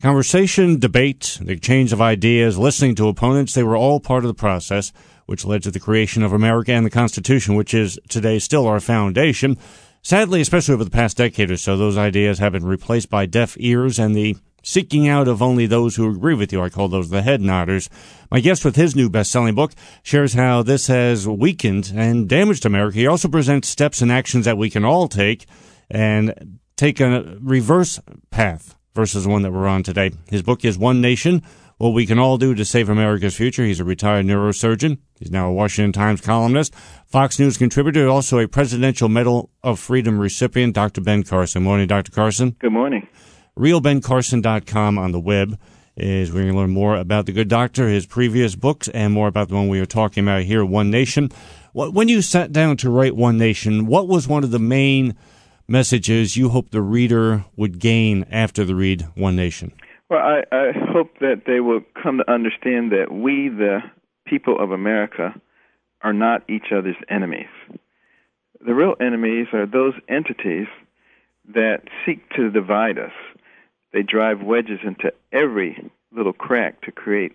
Conversation, debate, the exchange of ideas, listening to opponents, they were all part of the process, which led to the creation of America and the Constitution, which is today still our foundation. Sadly, especially over the past decade or so, those ideas have been replaced by deaf ears and the seeking out of only those who agree with you. I call those the head nodders. My guest with his new best-selling book shares how this has weakened and damaged America. He also presents steps and actions that we can all take and take a reverse path versus the one that we're on today. His book is One Nation, What We Can All Do to Save America's Future. He's a retired neurosurgeon. He's now a Washington Times columnist, Fox News contributor, also a Presidential Medal of Freedom recipient, Dr. Ben Carson. Morning, Dr. Carson. Good morning. RealBenCarson.com on the web is where you can learn more about the good doctor, his previous books, and more about the one we are talking about here, One Nation. When you sat down to write One Nation, what was one of the main messages you hope the reader would gain after the read One Nation? Well, I hope that they will come to understand that we, the people of America, are not each other's enemies. The real enemies are those entities that seek to divide us. They drive wedges into every little crack to create,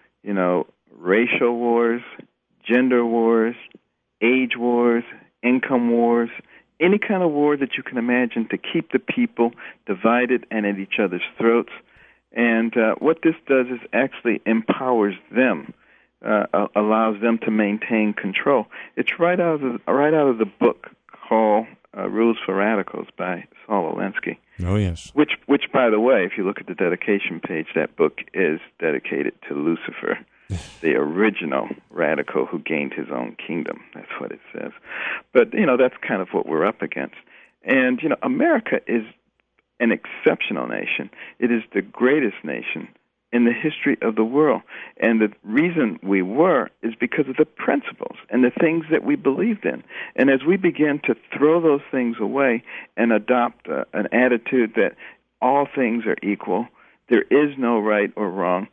racial wars, gender wars, age wars, income wars, any kind of war that you can imagine to keep the people divided and at each other's throats. And what this does is actually empowers them, allows them to maintain control. It's right out of the book called Rules for Radicals by Saul Alinsky. Oh, yes. Which, by the way, if you look at the dedication page, that book is dedicated to Lucifer, the original radical who gained his own kingdom. That's what it says. But, that's kind of what we're up against. And, America is an exceptional nation. It is the greatest nation in the history of the world. And the reason we were is because of the principles and the things that we believed in. And as we begin to throw those things away and adopt an attitude that all things are equal, there is no right or wrong,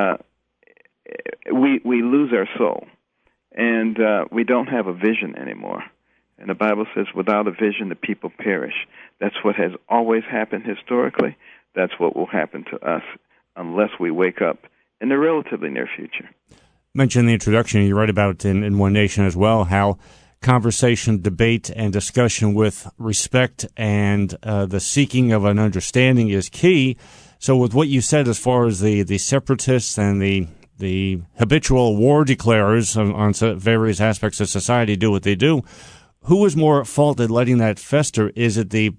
we lose our soul. And we don't have a vision anymore. And the Bible says, without a vision, the people perish. That's what has always happened historically. That's what will happen to us unless we wake up in the relatively near future. Mentioned in the introduction, you write about in One Nation as well, how conversation, debate, and discussion with respect and the seeking of an understanding is key. So with what you said as far as the separatists and the habitual war declarers on various aspects of society do what they do, who is more at fault at letting that fester? Is it the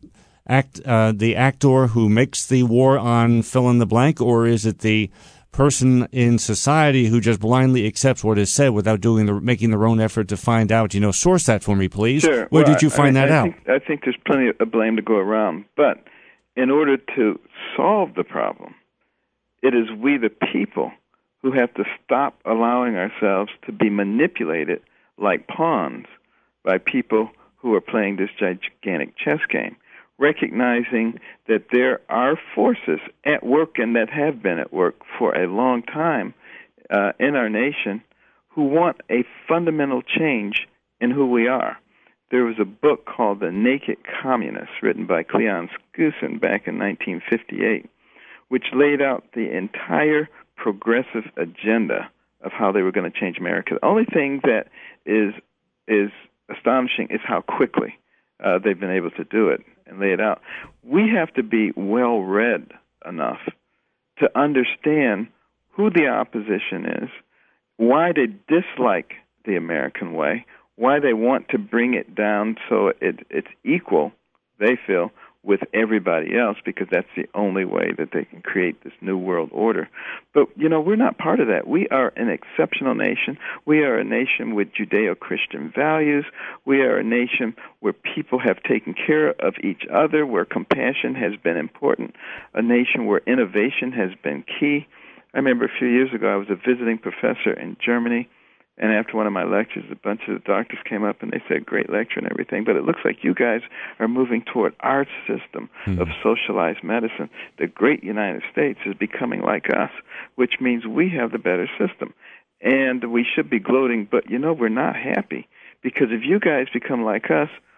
actor who makes the war on fill in the blank, or is it the person in society who just blindly accepts what is said without making their own effort to find out? Source that for me, please. Sure. Where did you find that out? I think there's plenty of blame to go around, but in order to solve the problem, it is we, the people, who have to stop allowing ourselves to be manipulated like pawns by people who are playing this gigantic chess game, recognizing that there are forces at work and that have been at work for a long time in our nation who want a fundamental change in who we are. There was a book called The Naked Communist, written by Cleon Skousen back in 1958, which laid out the entire progressive agenda of how they were going to change America. The only thing that is astonishing is how quickly they've been able to do it and lay it out. We have to be well-read enough to understand who the opposition is, why they dislike the American way, why they want to bring it down so it's equal, they feel, with everybody else, because that's the only way that they can create this new world order. But, we're not part of that. We are an exceptional nation. We are a nation with Judeo-Christian values. We are a nation where people have taken care of each other, where compassion has been important, a nation where innovation has been key. I remember a few years ago I was a visiting professor in Germany, and after one of my lectures, a bunch of the doctors came up and they said, great lecture and everything, but it looks like you guys are moving toward our system of socialized medicine. The great United States is becoming like us, which means we have the better system. And we should be gloating, but, we're not happy, because if you guys become like us,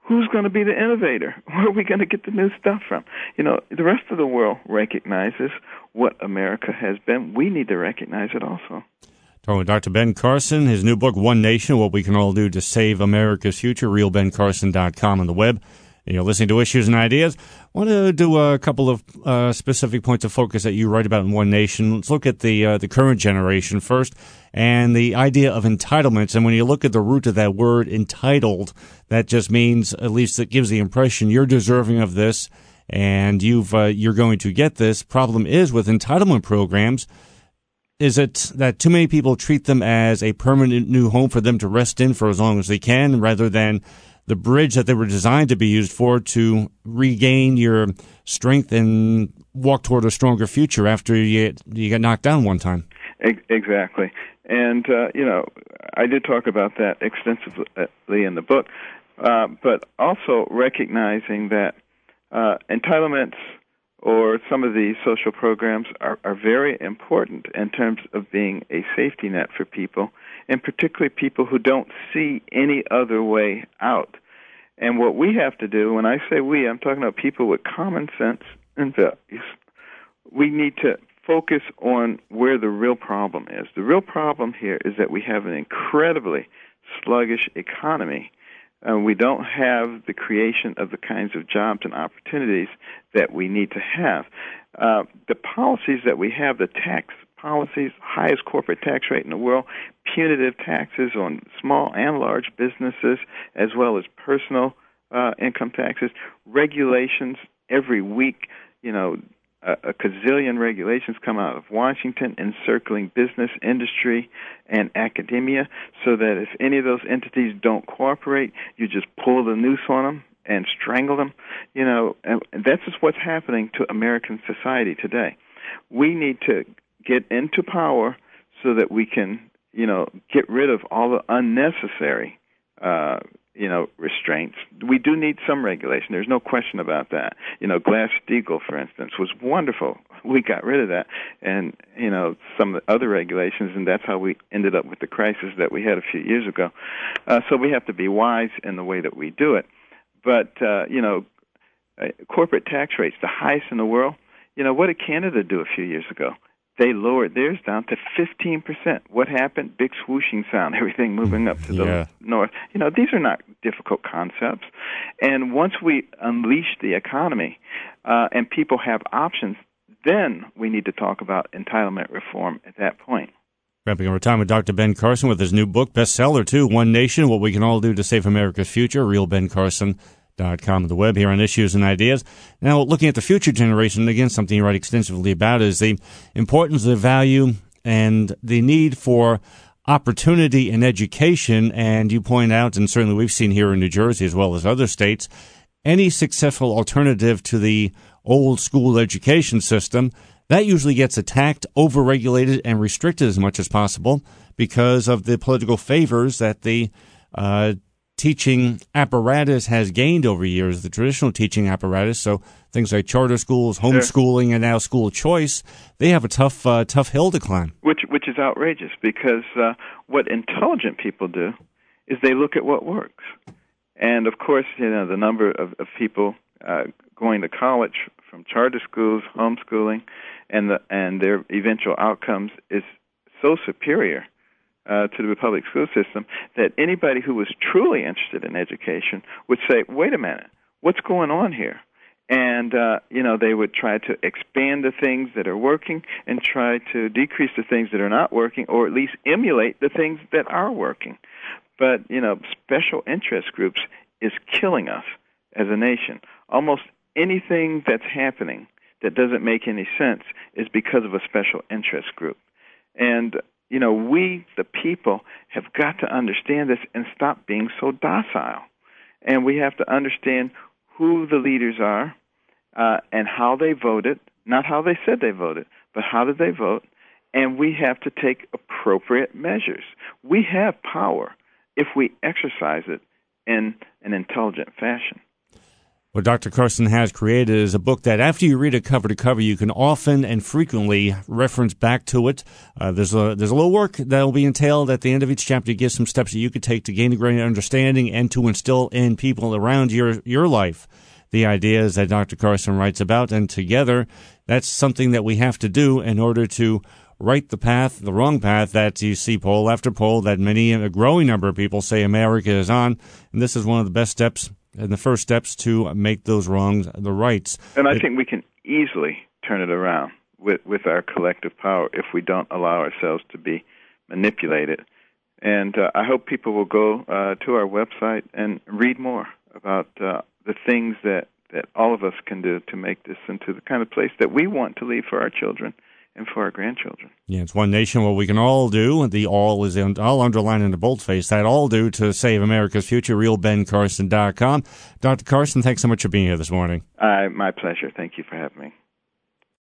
who's going to be the innovator? Where are we going to get the new stuff from? The rest of the world recognizes what America has been. We need to recognize it also. Talking with Dr. Ben Carson, his new book, One Nation, What We Can All Do to Save America's Future, realbencarson.com on the web. And you're listening to Issues and Ideas. I want to do a couple of specific points of focus that you write about in One Nation. Let's look at the current generation first and the idea of entitlements. And when you look at the root of that word, entitled, that just means, at least it gives the impression, you're deserving of this and you're going to get this. Problem is with entitlement programs, is it that too many people treat them as a permanent new home for them to rest in for as long as they can, rather than the bridge that they were designed to be used for to regain your strength and walk toward a stronger future after you get knocked down one time? Exactly. And, I did talk about that extensively in the book, but also recognizing that entitlements or some of these social programs are very important in terms of being a safety net for people, and particularly people who don't see any other way out. And what we have to do, when I say we, I'm talking about people with common sense and values. We need to focus on where the real problem is. The real problem here is that we have an incredibly sluggish economy. We don't have the creation of the kinds of jobs and opportunities that we need to have. The policies that we have, the tax policies, highest corporate tax rate in the world, punitive taxes on small and large businesses, as well as personal income taxes, regulations every week, a gazillion regulations come out of Washington encircling business, industry, and academia, so that if any of those entities don't cooperate, you just pull the noose on them and strangle them. And that's just what's happening to American society today. We need to get into power so that we can, get rid of all the unnecessary restraints. We do need some regulation. There's no question about that. Glass-Steagall, for instance, was wonderful. We got rid of that. And, some of the other regulations, and that's how we ended up with the crisis that we had a few years ago. So we have to be wise in the way that we do it. But, corporate tax rates, the highest in the world. What did Canada do a few years ago? They lowered theirs down to 15%. What happened? Big swooshing sound, everything moving up to the north. These are not difficult concepts. And once we unleash the economy and people have options, then we need to talk about entitlement reform at that point. Wrapping our time with Dr. Ben Carson with his new book, bestseller too, One Nation, What We Can All Do to Save America's Future, realbencarson.com on the web here on Issues and Ideas. Now, looking at the future generation, again, something you write extensively about is the importance of the value and the need for opportunity in education. And you point out, and certainly we've seen here in New Jersey as well as other states, any successful alternative to the old school education system, that usually gets attacked, overregulated, and restricted as much as possible because of the political favors that the teaching apparatus has gained over years, the traditional teaching apparatus. So things like charter schools, homeschooling, and now school choice, they have a tough hill to climb. Which is outrageous, because what intelligent people do is they look at what works. And of course, the number of people going to college from charter schools, homeschooling, and their eventual outcomes is so superior to the public school system that anybody who was truly interested in education would say, wait a minute, what's going on here? And, they would try to expand the things that are working and try to decrease the things that are not working, or at least emulate the things that are working. But, special interest groups is killing us as a nation. Almost anything that's happening that doesn't make any sense is because of a special interest group. And we, the people, have got to understand this and stop being so docile. And we have to understand who the leaders are and how they voted, not how they said they voted, but how did they vote. And we have to take appropriate measures. We have power if we exercise it in an intelligent fashion. What Dr. Carson has created is a book that after you read it cover to cover, you can often and frequently reference back to it. There's a little work that will be entailed at the end of each chapter to give some steps that you could take to gain a greater understanding and to instill in people around your life the ideas that Dr. Carson writes about. And together, that's something that we have to do in order to right the wrong path that you see poll after poll that a growing number of people say America is on. And this is one of the best steps and the first steps to make those wrongs the rights. And I think we can easily turn it around with our collective power if we don't allow ourselves to be manipulated. And I hope people will go to our website and read more about the things that all of us can do to make this into the kind of place that we want to leave for our children and for our grandchildren. Yeah, it's one nation. What we can all do, the all is all underlined in the boldface, that all do to save America's future, realbencarson.com. Dr. Carson, thanks so much for being here this morning. My pleasure. Thank you for having me.